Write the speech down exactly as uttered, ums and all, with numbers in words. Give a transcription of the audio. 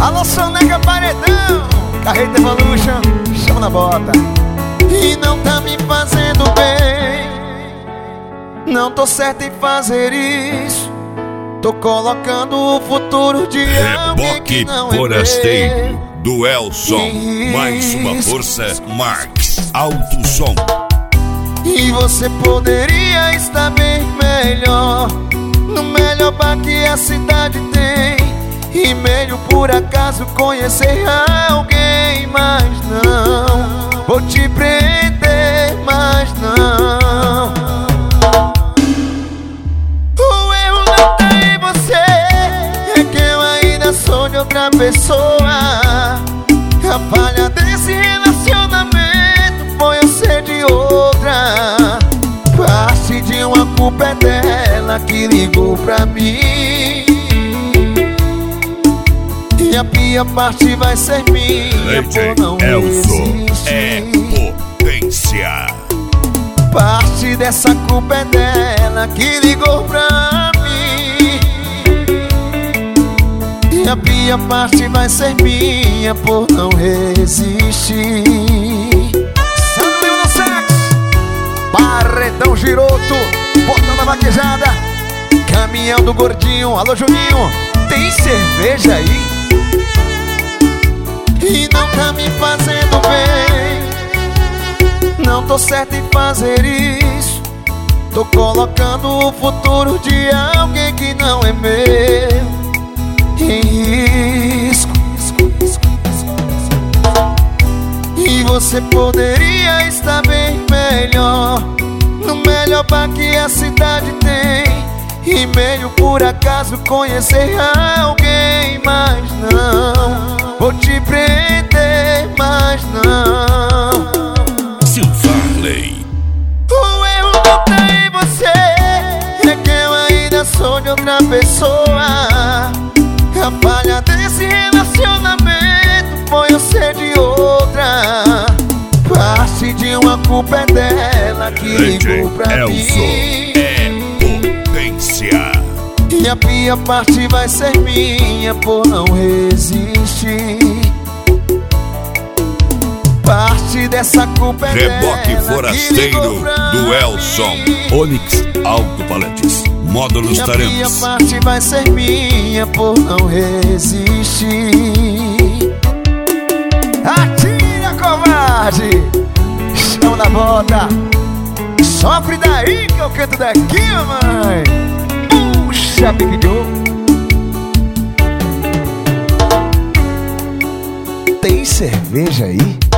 Alô, Soneca Paredão, Carreta Evolution, chão na bota. E não tá me fazendo bem, não tô certo em fazer isso. Tô colocando o futuro de alguém que não é Forasteiro do Elson. Mais uma força, Marx Alto Som. E você poderia estar bem melhor, no melhor bar que a cidade tem. E meio por acaso conhecer alguém, mas não vou te prender, mas não. O erro não tá em você, é que eu ainda sou de outra pessoa. A falha desse relacionamento foi eu ser de outra. Parte de uma culpa é dela que ligou pra mim, e a pior parte vai ser minha por não resistir. É potência. Parte dessa culpa é dela que ligou pra mim, e a pior parte vai ser minha por não resistir. Sandro no sax, Paredão Giroto, botando a vaquejada, caminhão do gordinho. Alô, Juninho, tem cerveja aí? E não tá me fazendo bem, não tô certo em fazer isso. Tô colocando o futuro de alguém que não é meu em risco. E você poderia estar bem melhor, no melhor bar que a cidade tem. E meio por acaso conhecer alguém, mas não vou te prender, mas não. Silvarley. O erro não tá em você, é que eu ainda sou de outra pessoa. A falha desse relacionamento foi eu ser de outra. Parte de uma culpa é dela que ligou pra mim, e a pior parte vai ser minha por não resistir. Parte dessa culpa é Reboque dela Forasteiro do Elson. Onix Alto Palantes, módulos e a Taremas. pior parte vai ser minha por não resistir. Atira, covarde, chão na bota. Sofre daí que eu canto daqui, mamãe. Puxa, Big Joe. Tem cerveja aí?